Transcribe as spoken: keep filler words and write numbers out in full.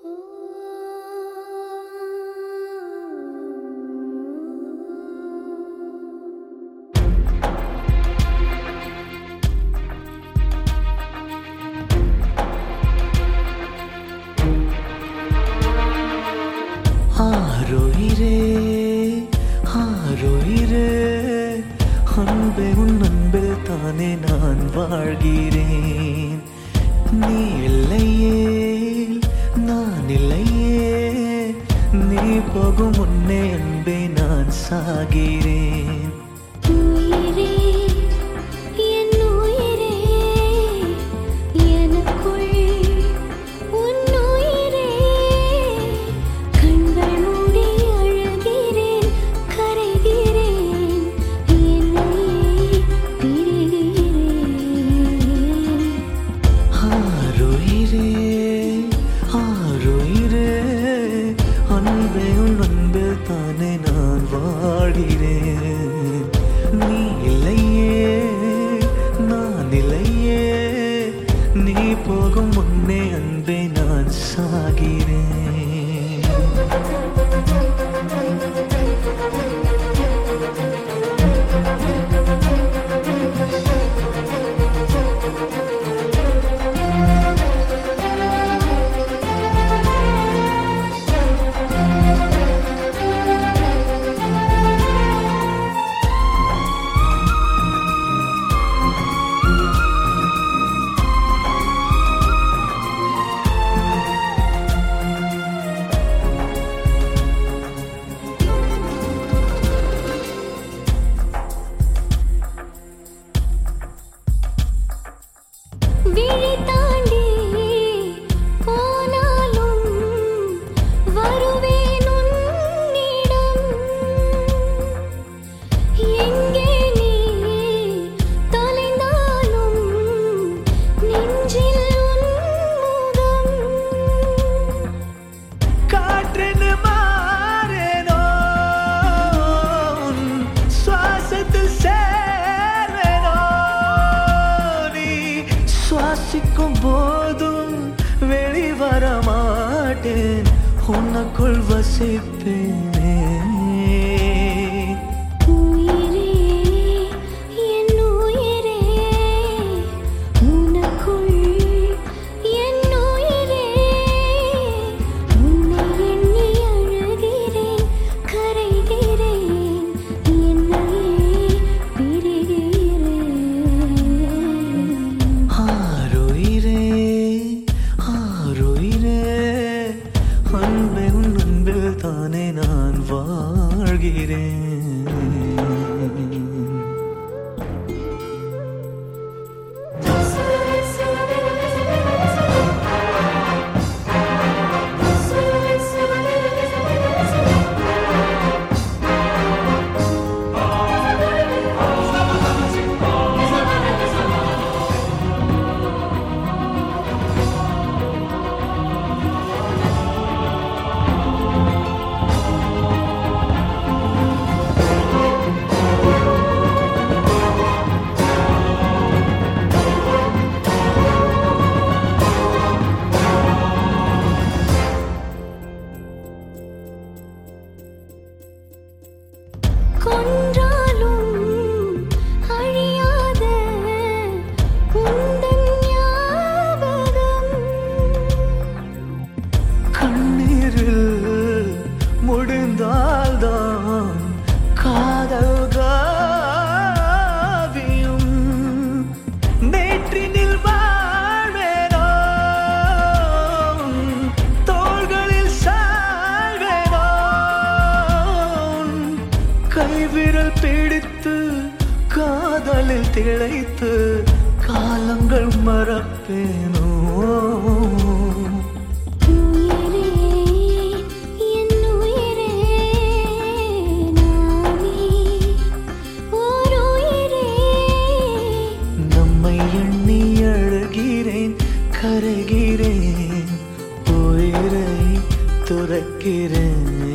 ஆரோயிரே ஆரோயிரே அன்பே உன் அன்பில் தானே நான் வாழ்கிறேன். நீ இல்லையே நான் இல்லையே, நீ போகும் முன்னே அன்பே நான் சாகிறேன். அன்பே உன் அன்பில் தானே நான் வாழ்கிறேன். நீ இல்லையே நான் இல்லையே, நீ போகும் முன்னே அன்பே நான் சாகிறேன். சுவாசிக்கும் போதும் வெளிவர மாட்டேன், உனக்குள் வசிப்பேனே. அன்பே உன் அன்பில் தானே நான் வாழ்கிறேன். கொன்றாலும் அழியாத உந்தன் ஞாபகம், கண்ணீரில் முடிந்தால்தான் காதல் காவியம். நேற்றினில் வாழ்வேனோ, தோள்களில் சாழ்வேனோ, கைவிரல் பிடித்து காதலில் திளைத்து காலங்கள் மறப்பேனோ. நம்மை எண்ணி அழுகிறேன், கரைகிறேன், உயிரை துறக்கிறேன்.